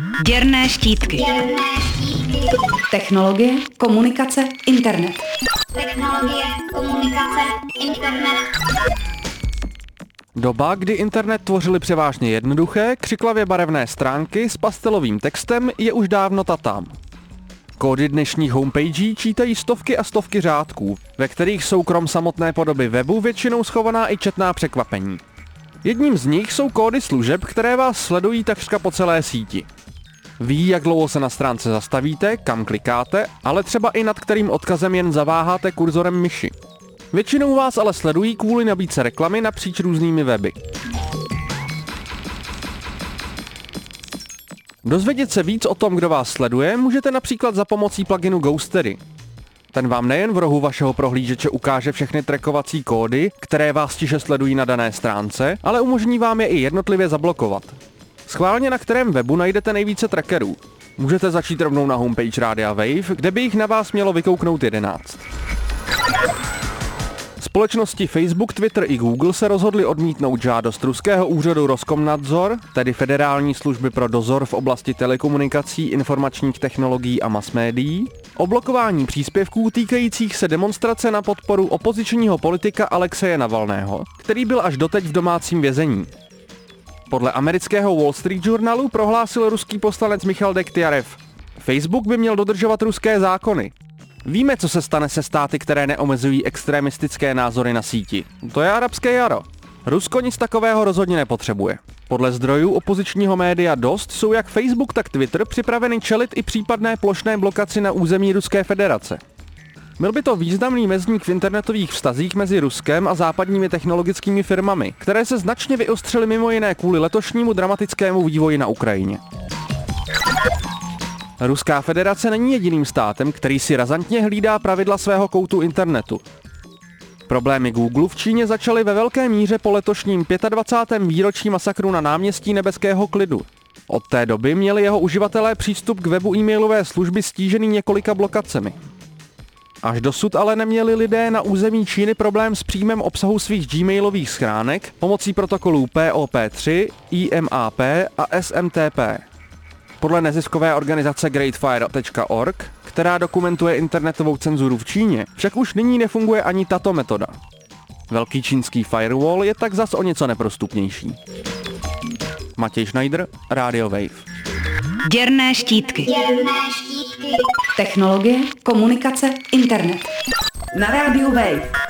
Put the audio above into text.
Děrné štítky. Technologie, komunikace, internet. Doba, kdy internet tvořily převážně jednoduché, křiklavě barevné stránky s pastelovým textem, je už dávno tatám. Kódy dnešních homepagí čítají stovky a stovky řádků, ve kterých jsou krom samotné podoby webu většinou schovaná i četná překvapení. Jedním z nich jsou kódy služeb, které vás sledují takřka po celé síti. Ví, jak dlouho se na stránce zastavíte, kam klikáte, ale třeba i nad kterým odkazem jen zaváháte kurzorem myši. Většinou vás ale sledují kvůli nabídce reklamy napříč různými weby. Dozvědět se víc o tom, kdo vás sleduje, můžete například za pomocí pluginu Ghostery. Ten vám nejen v rohu vašeho prohlížeče ukáže všechny trackovací kódy, které vás tiše sledují na dané stránce, ale umožní vám je i jednotlivě zablokovat. Schválně na kterém webu najdete nejvíce trackerů. Můžete začít rovnou na homepage Rádia Wave, kde by jich na vás mělo vykouknout 11. Společnosti Facebook, Twitter i Google se rozhodly odmítnout žádost ruského úřadu Roskomnadzor, tedy Federální služby pro dozor v oblasti telekomunikací, informačních technologií a masmédií, o blokování příspěvků týkajících se demonstrace na podporu opozičního politika Alexeje Navalného, který byl až doteď v domácím vězení. Podle amerického Wall Street Journalu prohlásil ruský poslanec Michal Dektyarev: Facebook by měl dodržovat ruské zákony. Víme, co se stane se státy, které neomezují extremistické názory na síti. To je arabské jaro. Rusko nic takového rozhodně nepotřebuje. Podle zdrojů opozičního média Dost jsou jak Facebook, tak Twitter připraveny čelit i případné plošné blokaci na území Ruské federace. Byl by to významný mezník v internetových vztazích mezi Ruskem a západními technologickými firmami, které se značně vyostřily mimo jiné kvůli letošnímu dramatickému vývoji na Ukrajině. Ruská federace není jediným státem, který si razantně hlídá pravidla svého koutu internetu. Problémy Google v Číně začaly ve velké míře po letošním 25. výročí masakru na náměstí Nebeského klidu. Od té doby měli jeho uživatelé přístup k webu e-mailové služby stížený několika blokacemi. Až dosud ale neměli lidé na území Číny problém s příjmem obsahu svých gmailových schránek pomocí protokolů POP3, IMAP a SMTP. Podle neziskové organizace greatfire.org, která dokumentuje internetovou cenzuru v Číně, však už nyní nefunguje ani tato metoda. Velký čínský firewall je tak zas o něco neprostupnější. Matěj Schneider, Radio Wave. Děrné štítky. Technologie, komunikace, internet. Na rádiu Wave.